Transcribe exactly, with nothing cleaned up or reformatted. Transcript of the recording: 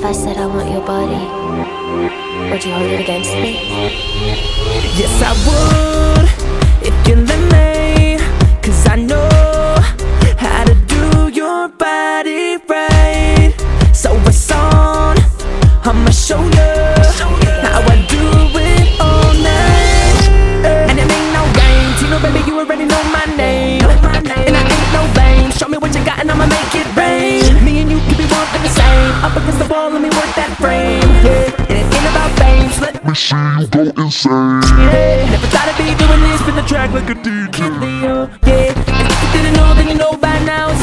I said I want your body, would you hold it against me? Yes, I would, if you let me. Cause I know how to do your body right. So it's on, I'ma show you how I do it all night. And it ain't no game, Tino baby, you already know my name. And I ain't no lame, show me what you got and I'ma make it rain. Me and you can be one and the same, up against the wall, let me work that frame. Yeah, and it ain't about fame, so let me see you go insane. Yeah, never thought I'd be doing this, spin the track like a D J. Yeah, and if you didn't know, then you know by now.